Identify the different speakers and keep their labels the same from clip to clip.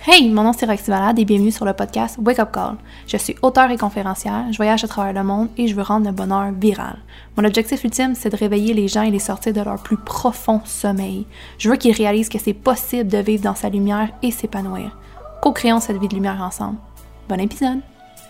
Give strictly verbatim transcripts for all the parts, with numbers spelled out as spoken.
Speaker 1: Hey, mon nom c'est Roxy Valade et bienvenue sur le podcast Wake Up Call. Je suis auteure et conférencière, je voyage à travers le monde et je veux rendre le bonheur viral. Mon objectif ultime, c'est de réveiller les gens et les sortir de leur plus profond sommeil. Je veux qu'ils réalisent que c'est possible de vivre dans sa lumière et s'épanouir. Co-créons cette vie de lumière ensemble. Bon épisode!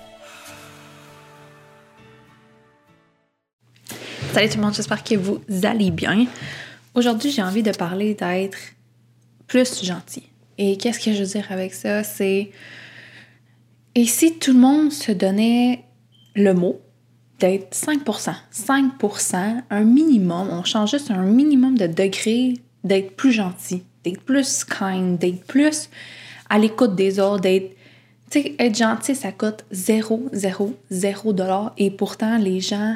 Speaker 1: Salut tout le monde, j'espère que vous allez bien. Aujourd'hui, j'ai envie de parler d'être plus gentil. Et qu'est-ce que je veux dire avec ça? C'est... Et si tout le monde se donnait le mot d'être cinq pour cent, cinq pour cent, un minimum, on change juste un minimum de degré d'être plus gentil, d'être plus kind, d'être plus à l'écoute des autres, d'être... Tu sais, être gentil, ça coûte zéro, zéro, zéro dollars. Et pourtant, les gens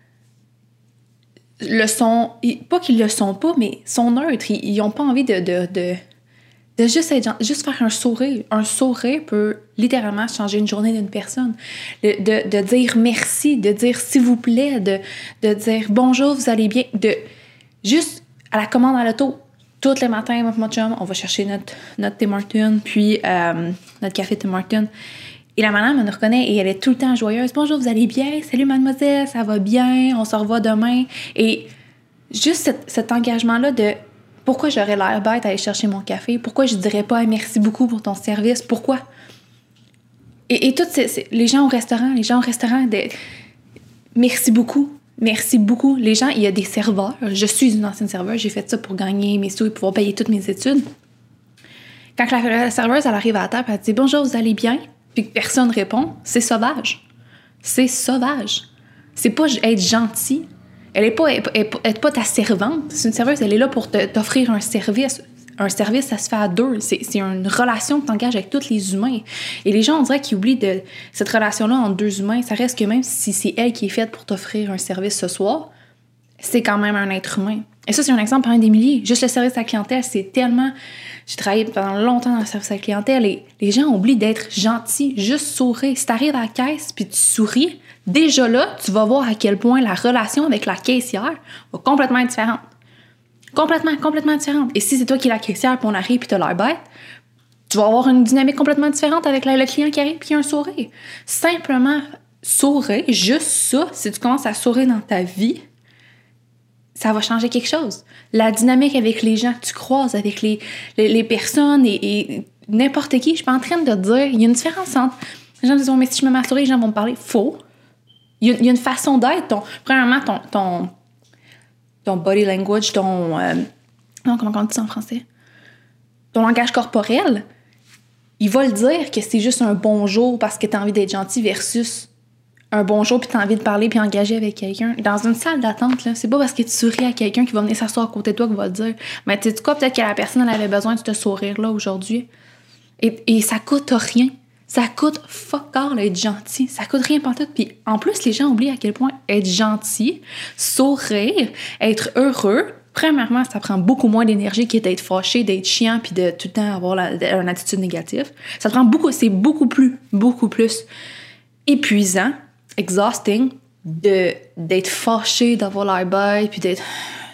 Speaker 1: le sont... Pas qu'ils le sont pas, mais sont neutres. Ils n'ont pas envie de... de, de De juste être gentil, juste faire un sourire. Un sourire peut littéralement changer une journée d'une personne. De, de, de dire merci, de dire s'il vous plaît, de, de dire bonjour, vous allez bien. De juste à la commande à l'auto, tous les matins, moi et mon chum, on va chercher notre, notre Tim Hortons, puis euh, notre café Tim Hortons. Et la madame, elle nous reconnaît et elle est tout le temps joyeuse. Bonjour, vous allez bien? Salut mademoiselle, ça va bien? On se revoit demain. Et juste cet, cet engagement-là de pourquoi j'aurais l'air bête à aller chercher mon café? Pourquoi je dirais pas hey, merci beaucoup pour ton service? Pourquoi? Et, et toutes ces, ces, les gens au restaurant, les gens au restaurant, de, merci beaucoup, merci beaucoup. Les gens, il y a des serveurs. Je suis une ancienne serveuse, j'ai fait ça pour gagner mes sous et pouvoir payer toutes mes études. Quand la, la serveuse, elle arrive à la table, elle dit « Bonjour, vous allez bien? » Puis que personne répond, c'est sauvage. C'est sauvage. C'est pas être gentil. Elle n'est pas, pas, pas ta servante. C'est une serveuse, elle est là pour te, t'offrir un service. Un service, ça se fait à deux. C'est, c'est une relation que tu engages avec tous les humains. Et les gens, on dirait qu'ils oublient de cette relation-là entre deux humains. Ça reste que même si c'est elle qui est faite pour t'offrir un service ce soir, c'est quand même un être humain. Et ça, c'est un exemple parmi des milliers. Juste le service à la clientèle, c'est tellement... J'ai travaillé pendant longtemps dans le service à la clientèle et les gens oublient d'être gentils, juste sourire. Si tu arrives à la caisse puis tu souris, déjà là, tu vas voir à quel point la relation avec la caissière va complètement être différente. Complètement, complètement différente. Et si c'est toi qui es la caissière puis on arrive puis tu as l'air bête, tu vas avoir une dynamique complètement différente avec le client qui arrive puis il y a un sourire. Simplement sourire, juste ça, si tu commences à sourire dans ta vie, ça va changer quelque chose. La dynamique avec les gens que tu croises, avec les, les, les personnes et, et n'importe qui, je suis pas en train de te dire, il y a une différence entre... Les gens me disent, oh, mais si je me mets à sourire, les gens vont me parler. Faux. Il y a, il y a une façon d'être. Ton, premièrement, ton, ton, ton body language, ton... Euh, non, comment on dit ça en français? Ton langage corporel, il va le dire que c'est juste un bonjour parce que tu as envie d'être gentil versus un bonjour puis tu as envie de parler puis engager avec quelqu'un. Dans une salle d'attente, là, c'est pas parce que tu souris à quelqu'un qui va venir s'asseoir à côté de toi qu'il va le dire. Mais tu sais quoi, peut-être que la personne elle avait besoin de ce sourire-là aujourd'hui. Et, et ça coûte rien. Ça coûte fuck all être gentil. Ça coûte rien pantoute. Puis en plus, les gens oublient à quel point être gentil, sourire, être heureux, premièrement, ça prend beaucoup moins d'énergie que d'être fâché, d'être chiant puis de tout le temps avoir la, une attitude négative. Ça prend beaucoup, c'est beaucoup plus, beaucoup plus épuisant, exhausting, de, d'être fâché, d'avoir l'air bête puis d'être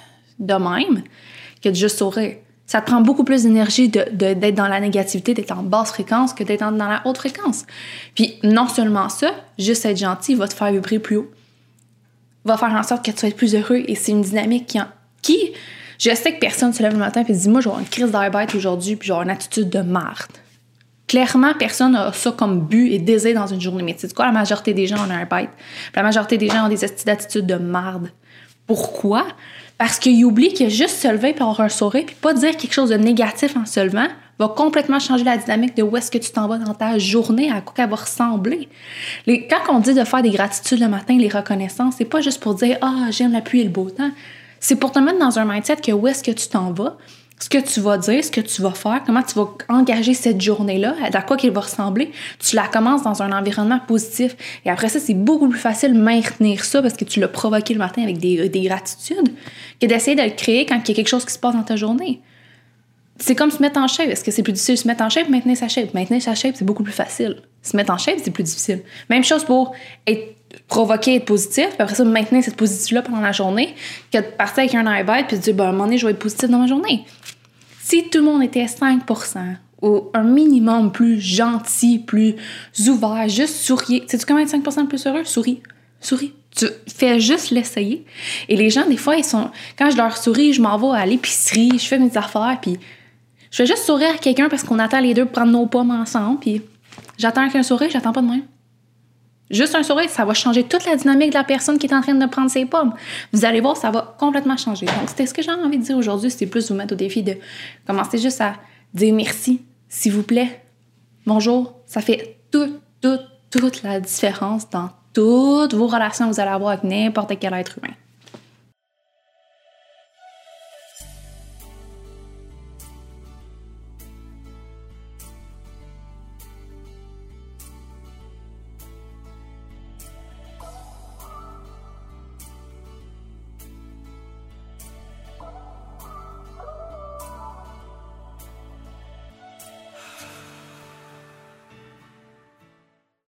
Speaker 1: de même que de juste sourire. Ça te prend beaucoup plus d'énergie de, de, d'être dans la négativité, d'être en basse fréquence que d'être dans la haute fréquence. Puis non seulement ça, juste être gentil va te faire vibrer plus haut. Va faire en sorte que tu vas être plus heureux. Et c'est une dynamique qui... En, qui je sais que personne se lève le matin et se dit « Moi, j'ai une crise d'air bête aujourd'hui puis j'ai une attitude de marde. » Clairement, personne n'a ça comme but et désir dans une journée. Mais tu sais quoi? La majorité des gens ont un bête. La majorité des gens ont des attitudes de marde. Pourquoi? Parce qu'ils oublient que juste se lever et avoir un sourire puis pas dire quelque chose de négatif en se levant va complètement changer la dynamique de où est-ce que tu t'en vas dans ta journée, à quoi qu'elle va ressembler. Les, quand on dit de faire des gratitudes le matin, les reconnaissances, c'est pas juste pour dire « Ah, j'aime la pluie et le beau temps ». C'est pour te mettre dans un mindset que où est-ce que tu t'en vas, ce que tu vas dire, ce que tu vas faire, comment tu vas engager cette journée-là, à quoi qu'elle va ressembler, tu la commences dans un environnement positif. Et après ça, c'est beaucoup plus facile de maintenir ça parce que tu l'as provoqué le matin avec des, des gratitudes que d'essayer de le créer quand il y a quelque chose qui se passe dans ta journée. C'est comme se mettre en shape. Est-ce que c'est plus difficile de se mettre en shape ou maintenir sa shape? Maintenir sa shape, c'est beaucoup plus facile. Se mettre en shape, c'est plus difficile. Même chose pour être provoquer, être positif, puis après ça, maintenir cette positive-là pendant la journée, que de partir avec un air bête puis de dire, ben, à un moment donné, je vais être positif dans ma journée. Si tout le monde était cinq pour cent ou un minimum plus gentil, plus ouvert, juste souriez. Sais-tu comment être cinq pour cent plus heureux? Souris. Souris. Tu fais juste l'essayer. Et les gens, des fois, ils sont... Quand je leur souris, je m'en vais à l'épicerie, je fais mes affaires, puis je fais juste sourire à quelqu'un parce qu'on attend les deux pour prendre nos pommes ensemble, puis j'attends qu'un sourire, j'attends pas de même. Juste un sourire, ça va changer toute la dynamique de la personne qui est en train de prendre ses pommes. Vous allez voir, ça va complètement changer. Donc, c'était ce que j'ai envie de dire aujourd'hui, c'était plus vous mettre au défi de commencer juste à dire merci, s'il vous plaît, bonjour. Ça fait toute, toute, toute la différence dans toutes vos relations que vous allez avoir avec n'importe quel être humain.